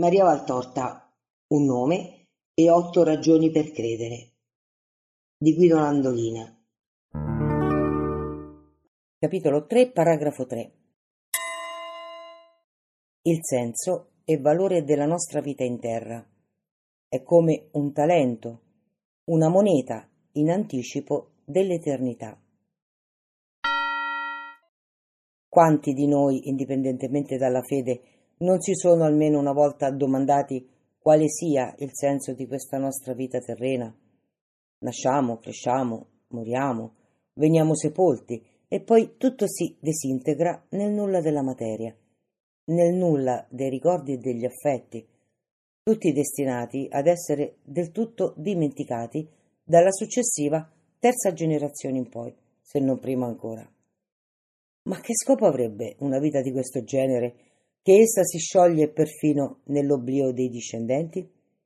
Maria Valtorta, un nome e 8 ragioni per credere, di Guido Landolina. Capitolo 3, paragrafo 3. Il senso e valore della nostra vita in terra è come un talento, una moneta in anticipo dell'eternità. Quanti di noi, indipendentemente dalla fede, non si sono almeno una volta domandati quale sia il senso di questa nostra vita terrena? Nasciamo, cresciamo, moriamo, veniamo sepolti e poi tutto si disintegra nel nulla della materia, nel nulla dei ricordi e degli affetti, tutti destinati ad essere del tutto dimenticati dalla successiva terza generazione in poi, se non prima ancora. Ma che scopo avrebbe una vita di questo genere, che essa si scioglie perfino nell'oblio dei discendenti?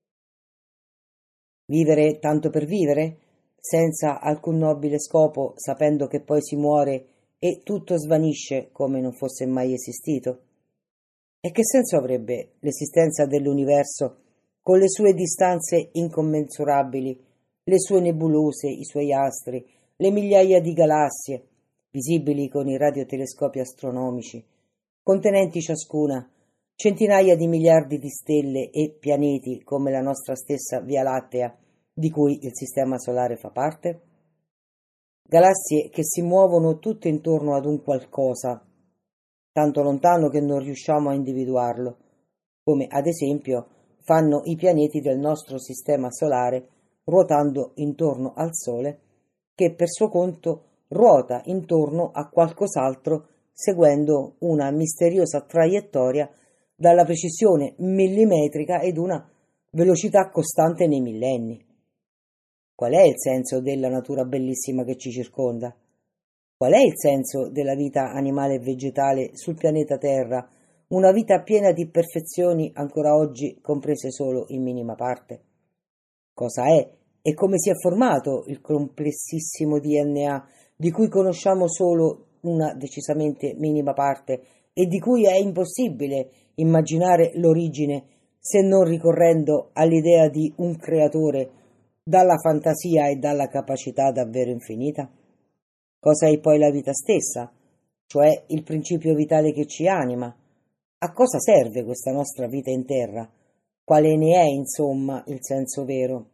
Vivere tanto per vivere, senza alcun nobile scopo, sapendo che poi si muore e tutto svanisce come non fosse mai esistito? E che senso avrebbe l'esistenza dell'universo con le sue distanze incommensurabili, le sue nebulose, i suoi astri, le migliaia di galassie, visibili con i radiotelescopi astronomici, contenenti ciascuna centinaia di miliardi di stelle e pianeti come la nostra stessa Via Lattea, di cui il Sistema Solare fa parte? Galassie che si muovono tutte intorno ad un qualcosa, tanto lontano che non riusciamo a individuarlo, come ad esempio fanno i pianeti del nostro Sistema Solare ruotando intorno al Sole, che per suo conto ruota intorno a qualcos'altro seguendo una misteriosa traiettoria dalla precisione millimetrica ed una velocità costante nei millenni. Qual è il senso della natura bellissima che ci circonda? Qual è il senso della vita animale e vegetale sul pianeta Terra, una vita piena di perfezioni ancora oggi comprese solo in minima parte? Cosa è e come si è formato il complessissimo DNA di cui conosciamo solo una decisamente minima parte e di cui è impossibile immaginare l'origine se non ricorrendo all'idea di un creatore dalla fantasia e dalla capacità davvero infinita? Cosa è poi la vita stessa, cioè il principio vitale che ci anima? A cosa serve questa nostra vita in terra? Quale ne è, insomma, il senso vero?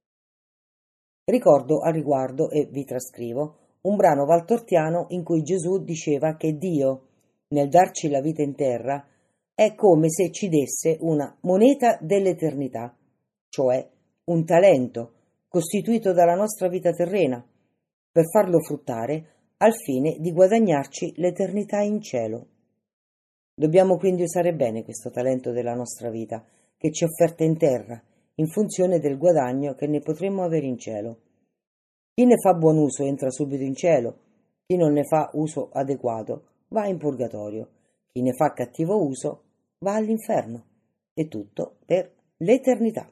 Ricordo al riguardo, e vi trascrivo, un brano valtortiano in cui Gesù diceva che Dio, nel darci la vita in terra, è come se ci desse una moneta dell'eternità, cioè un talento costituito dalla nostra vita terrena, per farlo fruttare al fine di guadagnarci l'eternità in cielo. Dobbiamo quindi usare bene questo talento della nostra vita, che ci è offerta in terra, in funzione del guadagno che ne potremmo avere in cielo. Chi ne fa buon uso entra subito in cielo, chi non ne fa uso adeguato va in purgatorio, chi ne fa cattivo uso va all'inferno, e tutto per l'eternità.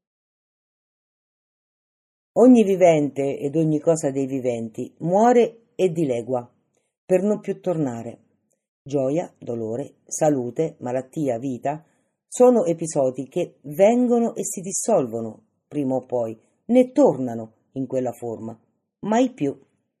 Ogni vivente ed ogni cosa dei viventi muore e dilegua, per non più tornare. Gioia, dolore, salute, malattia, vita sono episodi che vengono e si dissolvono prima o poi, ne tornano in quella forma, mai più.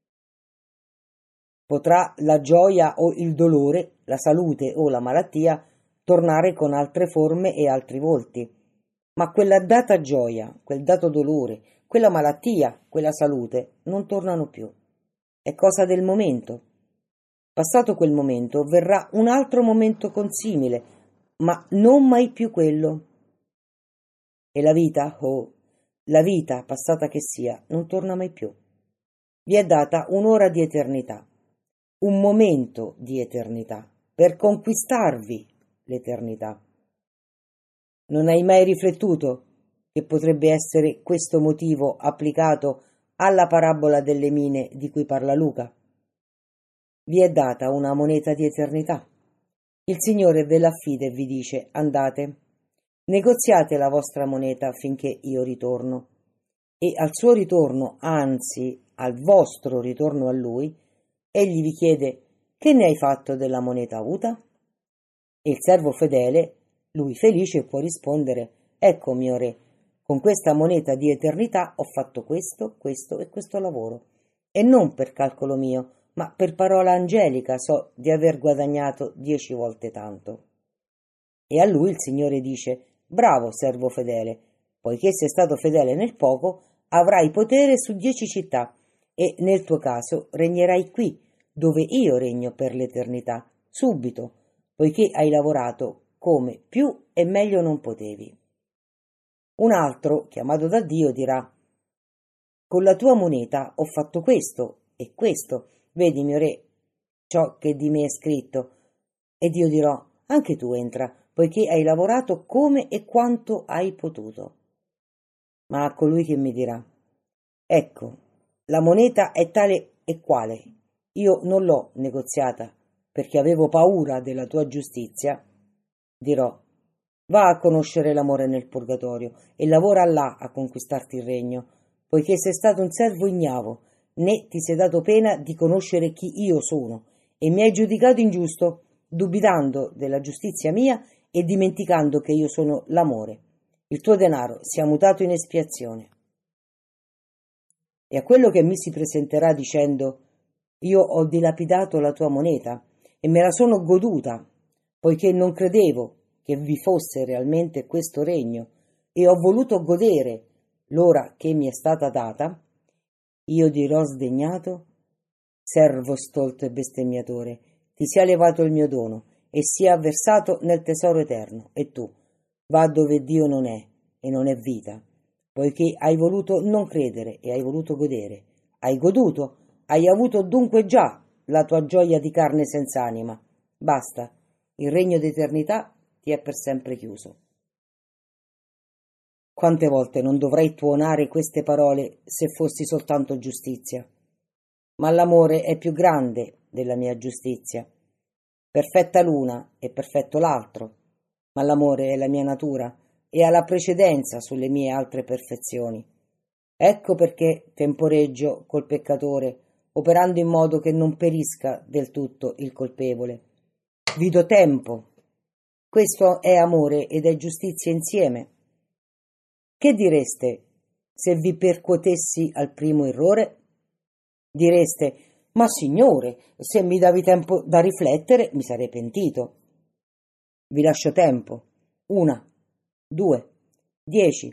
Potrà la gioia o il dolore, la salute o la malattia tornare con altre forme e altri volti, ma quella data gioia, quel dato dolore, quella malattia, quella salute non tornano più. È cosa del momento. Passato quel momento verrà un altro momento consimile, ma non mai più quello. E la vita, la vita, passata che sia, non torna mai più. Vi è data un'ora di eternità, un momento di eternità, per conquistarvi l'eternità. Non hai mai riflettuto che potrebbe essere questo motivo applicato alla parabola delle mine di cui parla Luca? Vi è data una moneta di eternità. Il Signore ve l'affida e vi dice: andate, negoziate la vostra moneta finché io ritorno. E al suo ritorno, anzi al vostro ritorno a Lui, egli vi chiede: che ne hai fatto della moneta avuta? E il servo fedele Lui felice può rispondere: ecco, mio re, con questa moneta di eternità ho fatto questo, questo e questo lavoro. E non per calcolo mio, ma per parola angelica so di aver guadagnato 10 volte tanto. E a lui il Signore dice: bravo, servo fedele, poiché sei stato fedele nel poco, avrai potere su 10 città, e nel tuo caso regnerai qui, dove io regno per l'eternità, subito, poiché hai lavorato come più e meglio non potevi. Un altro, chiamato da Dio, dirà: con la tua moneta ho fatto questo e questo, vedi, mio re, ciò che di me è scritto. Ed io dirò: anche tu entra, poiché hai lavorato come e quanto hai potuto. Ma a colui che mi dirà: ecco, la moneta è tale e quale, io non l'ho negoziata, perché avevo paura della tua giustizia, dirò: va a conoscere l'amore nel purgatorio e lavora là a conquistarti il regno, poiché sei stato un servo ignavo, né ti sei dato pena di conoscere chi io sono, e mi hai giudicato ingiusto, dubitando della giustizia mia e dimenticando che io sono l'amore. Il tuo denaro sia mutato in espiazione. E a quello che mi si presenterà dicendo: io ho dilapidato la tua moneta e me la sono goduta, poiché non credevo che vi fosse realmente questo regno, e ho voluto godere l'ora che mi è stata data, io dirò sdegnato: servo stolto e bestemmiatore, ti sia levato il mio dono e sia versato nel tesoro eterno, e tu va dove Dio non è e non è vita, poiché hai voluto non credere e hai voluto godere. Hai goduto, hai avuto dunque già la tua gioia di carne senza anima. Basta, il regno d'eternità ti è per sempre chiuso. Quante volte non dovrei tuonare queste parole se fossi soltanto giustizia? Ma l'amore è più grande della mia giustizia. Perfetta l'una e perfetto l'altro, ma l'amore è la mia natura e ha la precedenza sulle mie altre perfezioni. Ecco perché temporeggio col peccatore, operando in modo che non perisca del tutto il colpevole. Vi do tempo. Questo è amore ed è giustizia insieme. Che direste se vi percuotessi al primo errore? Direste: ma signore, se mi davi tempo da riflettere, mi sarei pentito. Vi lascio tempo. 1, 2, 10,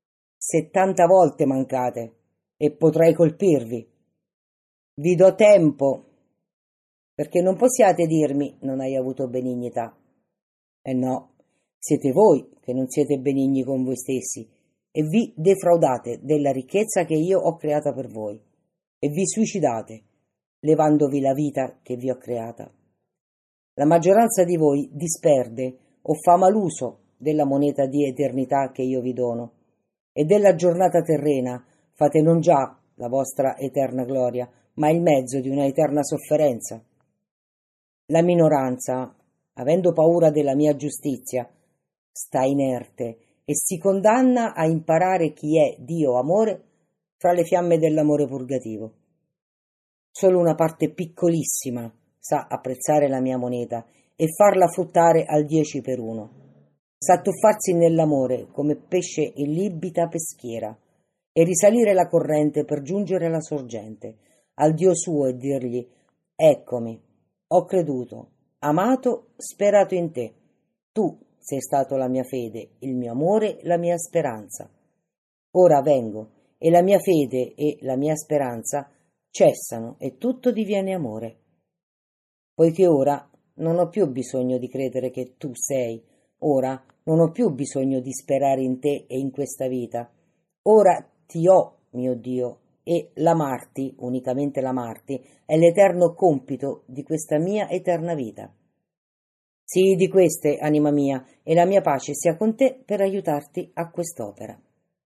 70 volte mancate e potrei colpirvi. Vi do tempo, perché non possiate dirmi: non hai avuto benignità. Eh no, siete voi che non siete benigni con voi stessi e vi defraudate della ricchezza che io ho creata per voi e vi suicidate, levandovi la vita che vi ho creata. La maggioranza di voi disperde o fa maluso della moneta di eternità che io vi dono, e della giornata terrena fate non già la vostra eterna gloria, ma il mezzo di una eterna sofferenza. La minoranza, avendo paura della mia giustizia, sta inerte e si condanna a imparare chi è Dio amore fra le fiamme dell'amore purgativo. Solo una parte piccolissima sa apprezzare la mia moneta e farla fruttare al 10 per 1. Sa tuffarsi nell'amore come pesce in libita peschiera e risalire la corrente per giungere alla sorgente, al Dio suo, e dirgli: eccomi, ho creduto, amato, sperato in te. Tu sei stato la mia fede, il mio amore, la mia speranza. Ora vengo e la mia fede e la mia speranza cessano e tutto diviene amore. Poiché ora non ho più bisogno di credere che tu sei, ora non ho più bisogno di sperare in te e in questa vita. Ora ti ho, mio Dio, e l'amarti, unicamente l'amarti, è l'eterno compito di questa mia eterna vita. Sii di queste, anima mia, e la mia pace sia con te per aiutarti a quest'opera.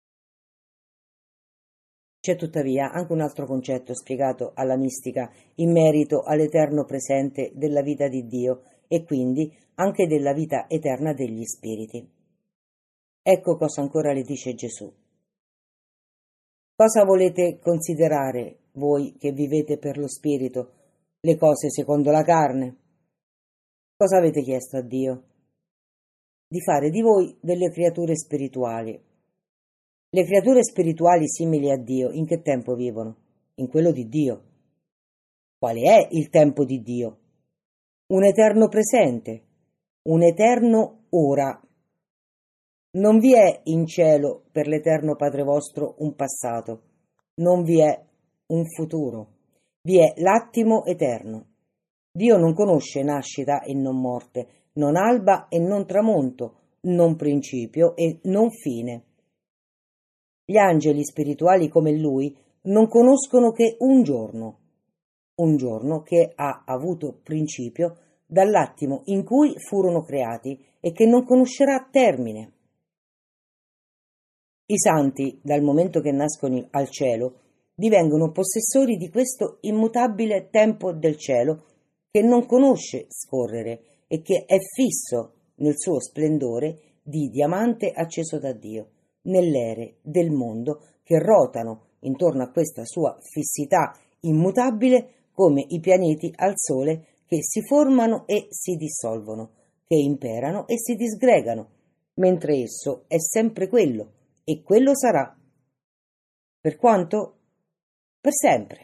C'è tuttavia anche un altro concetto spiegato alla mistica in merito all'eterno presente della vita di Dio e quindi anche della vita eterna degli spiriti. Ecco cosa ancora le dice Gesù. Cosa volete considerare voi che vivete per lo spirito, le cose secondo la carne? Cosa avete chiesto a Dio? di fare di voi delle creature spirituali. Le creature spirituali simili a Dio in che tempo vivono? In quello di Dio. Quale è il tempo di Dio? Un eterno presente, un eterno ora. Non vi è in cielo per l'eterno Padre vostro un passato, non vi è un futuro, vi è l'attimo eterno. Dio non conosce nascita e non morte, non alba e non tramonto, non principio e non fine. Gli angeli spirituali come lui non conoscono che un giorno che ha avuto principio dall'attimo in cui furono creati e che non conoscerà termine. I santi, dal momento che nascono al cielo, divengono possessori di questo immutabile tempo del cielo che non conosce scorrere e che è fisso nel suo splendore di diamante acceso da Dio, nell'ere del mondo che rotano intorno a questa sua fissità immutabile come i pianeti al Sole che si formano e si dissolvono, che imperano e si disgregano, mentre esso è sempre quello, e quello sarà. Per quanto? Per sempre.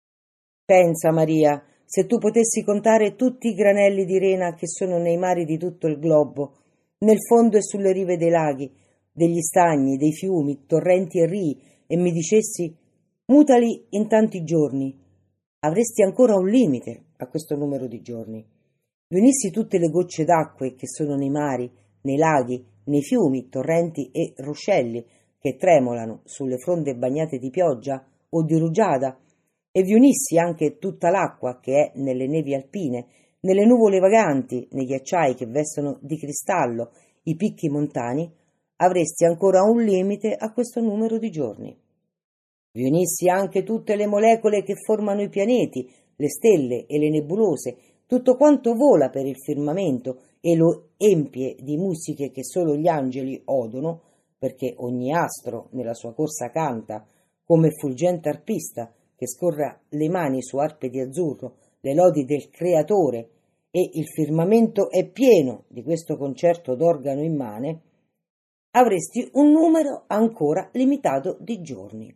Pensa, Maria, se tu potessi contare tutti i granelli di rena che sono nei mari di tutto il globo, nel fondo e sulle rive dei laghi, degli stagni, dei fiumi, torrenti e rii, e mi dicessi mutali in tanti giorni, avresti ancora un limite a questo numero di giorni. Vi unissi tutte le gocce d'acque che sono nei mari, nei laghi, nei fiumi, torrenti e ruscelli che tremolano sulle fronde bagnate di pioggia o di rugiada, e vi unissi anche tutta l'acqua che è nelle nevi alpine, nelle nuvole vaganti, nei ghiacciai che vestono di cristallo i picchi montani, avresti ancora un limite a questo numero di giorni. Vi unissi anche tutte le molecole che formano i pianeti, le stelle e le nebulose, tutto quanto vola per il firmamento e lo empie di musiche che solo gli angeli odono, perché ogni astro nella sua corsa canta, come fulgente arpista che scorra le mani su arpe di azzurro, le lodi del Creatore, e il firmamento è pieno di questo concerto d'organo immane, avresti un numero ancora limitato di giorni.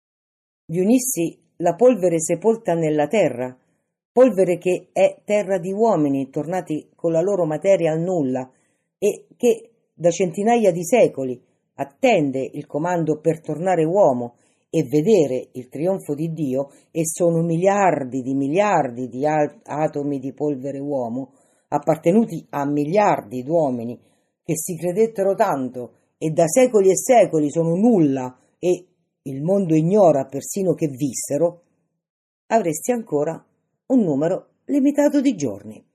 Vi unissi la polvere sepolta nella terra, polvere che è terra di uomini tornati con la loro materia al nulla e che da centinaia di secoli attende il comando per tornare uomo e vedere il trionfo di Dio, e sono miliardi di atomi di polvere uomo appartenuti a miliardi d'uomini che si credettero tanto e da secoli e secoli sono nulla e il mondo ignora persino che vissero, avresti ancora un numero limitato di giorni.